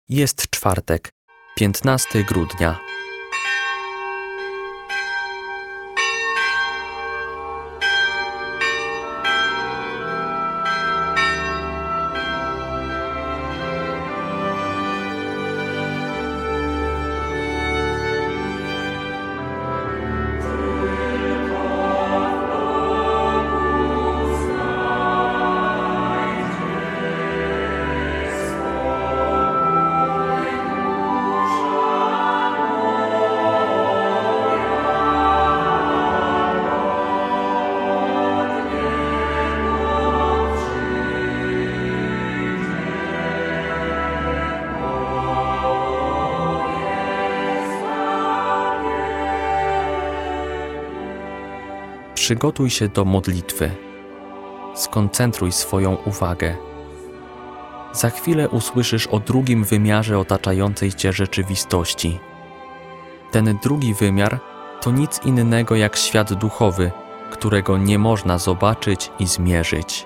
Jest czwartek, 15 grudnia. Przygotuj się do modlitwy. Skoncentruj swoją uwagę. Za chwilę usłyszysz o drugim wymiarze otaczającej cię rzeczywistości. Ten drugi wymiar to nic innego jak świat duchowy, którego nie można zobaczyć i zmierzyć.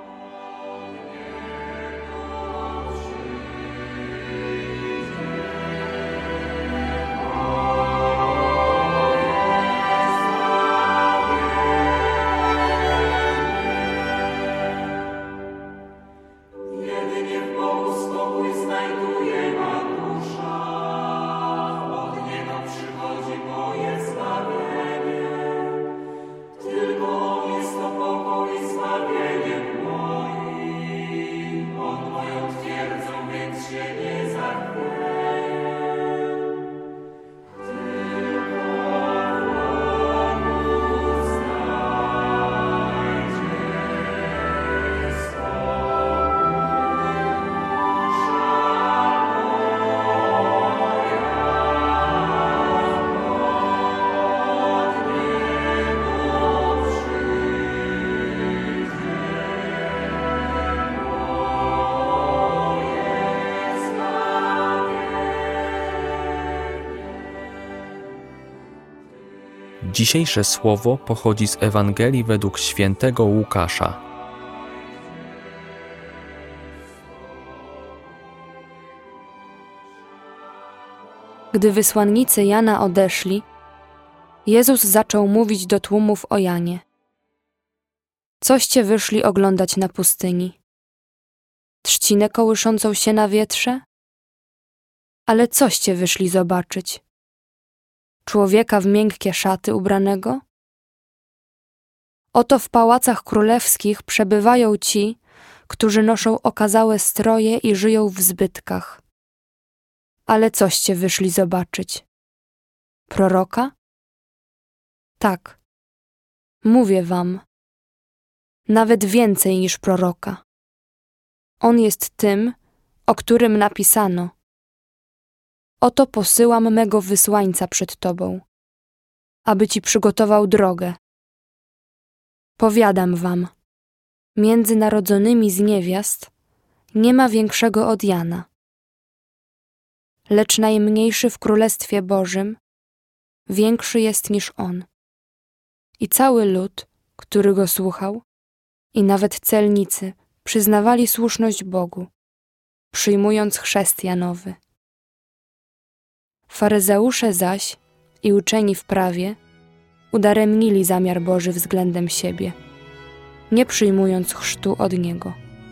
Dzisiejsze słowo pochodzi z Ewangelii według świętego Łukasza. Gdy wysłannicy Jana odeszli, Jezus zaczął mówić do tłumów o Janie. Coście wyszli oglądać na pustyni? Trzcinę kołyszącą się na wietrze? Ale coście wyszli zobaczyć? Człowieka w miękkie szaty ubranego? Oto w pałacach królewskich przebywają ci, którzy noszą okazałe stroje i żyją w zbytkach. Ale coście wyszli zobaczyć? Proroka? Tak, mówię wam, nawet więcej niż proroka. On jest tym, o którym napisano: oto posyłam mego wysłańca przed tobą, aby ci przygotował drogę. Powiadam wam, między narodzonymi z niewiast nie ma większego od Jana. Lecz najmniejszy w Królestwie Bożym większy jest niż on. I cały lud, który go słuchał, i nawet celnicy przyznawali słuszność Bogu, przyjmując chrzest Janowy. Faryzeusze zaś i uczeni w prawie udaremnili zamiar Boży względem siebie, nie przyjmując chrztu od Niego.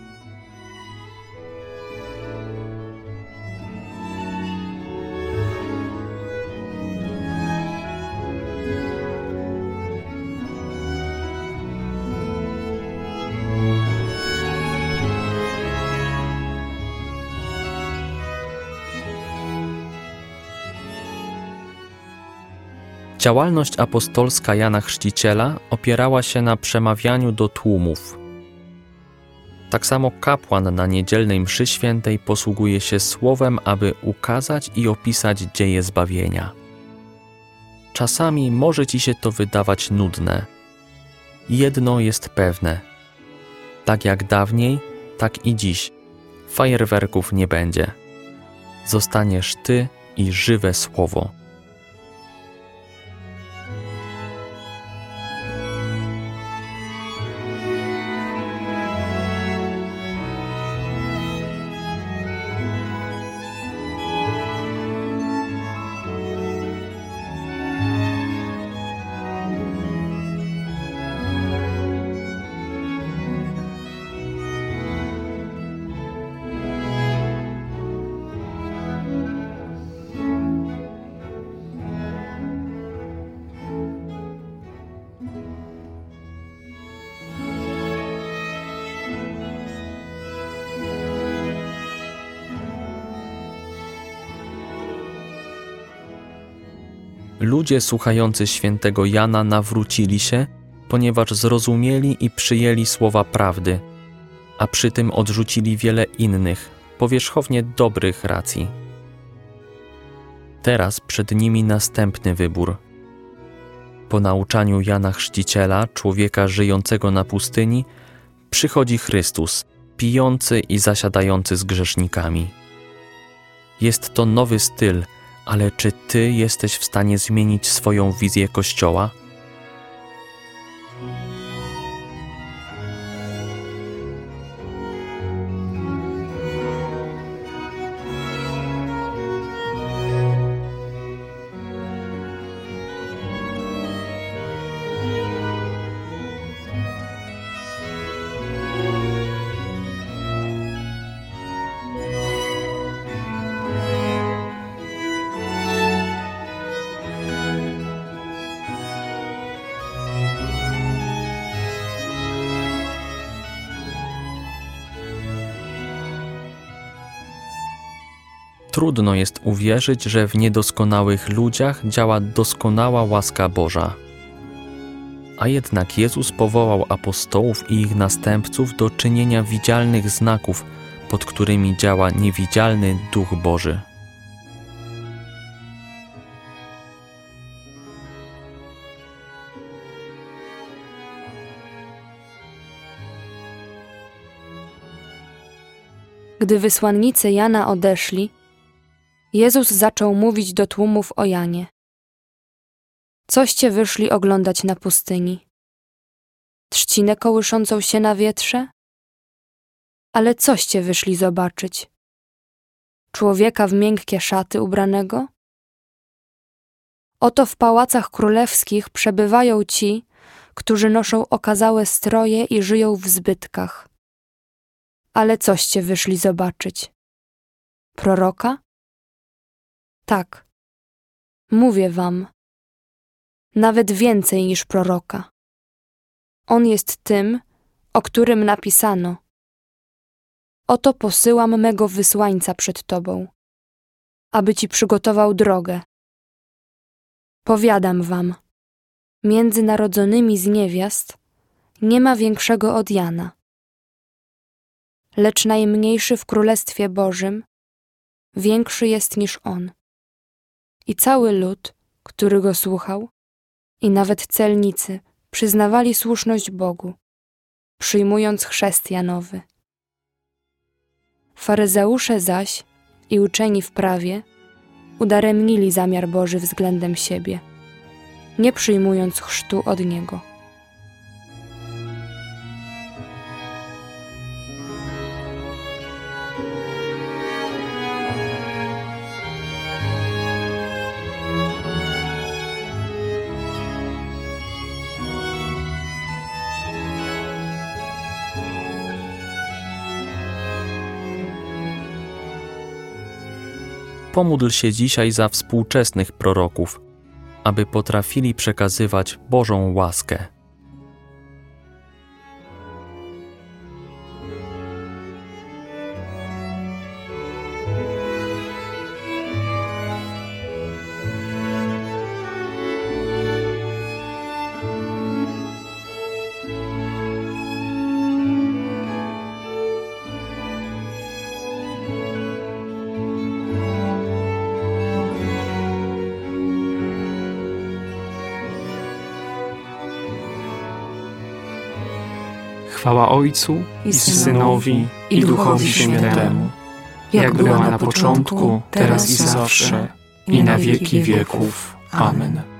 Działalność apostolska Jana Chrzciciela opierała się na przemawianiu do tłumów. Tak samo kapłan na niedzielnej mszy świętej posługuje się słowem, aby ukazać i opisać dzieje zbawienia. Czasami może ci się to wydawać nudne. Jedno jest pewne. Tak jak dawniej, tak i dziś. Fajerwerków nie będzie. Zostaniesz ty i żywe słowo. Ludzie słuchający świętego Jana nawrócili się, ponieważ zrozumieli i przyjęli słowa prawdy, a przy tym odrzucili wiele innych, powierzchownie dobrych racji. Teraz przed nimi następny wybór. Po nauczaniu Jana Chrzciciela, człowieka żyjącego na pustyni, przychodzi Chrystus, pijący i zasiadający z grzesznikami. Jest to nowy styl, ale czy ty jesteś w stanie zmienić swoją wizję Kościoła? Trudno jest uwierzyć, że w niedoskonałych ludziach działa doskonała łaska Boża. A jednak Jezus powołał apostołów i ich następców do czynienia widzialnych znaków, pod którymi działa niewidzialny Duch Boży. Gdy wysłannicy Jana odeszli, Jezus zaczął mówić do tłumów o Janie. Coście wyszli oglądać na pustyni? Trzcinę kołyszącą się na wietrze? Ale coście wyszli zobaczyć? Człowieka w miękkie szaty ubranego? Oto w pałacach królewskich przebywają ci, którzy noszą okazałe stroje i żyją w zbytkach. Ale coście wyszli zobaczyć? Proroka? Tak, mówię wam, nawet więcej niż proroka. On jest tym, o którym napisano: oto posyłam mego wysłańca przed tobą, aby ci przygotował drogę. Powiadam wam, między narodzonymi z niewiast nie ma większego od Jana. Lecz najmniejszy w Królestwie Bożym większy jest niż on. I cały lud, który go słuchał, i nawet celnicy przyznawali słuszność Bogu, przyjmując chrzest Janowy. Faryzeusze zaś i uczeni w prawie udaremnili zamiar Boży względem siebie, nie przyjmując chrztu od Niego. Pomódl się dzisiaj za współczesnych proroków, aby potrafili przekazywać Bożą łaskę. Chwała Ojcu i Synowi i Duchowi Świętemu, jak była na początku, teraz i zawsze, i na wieki wieków. Amen.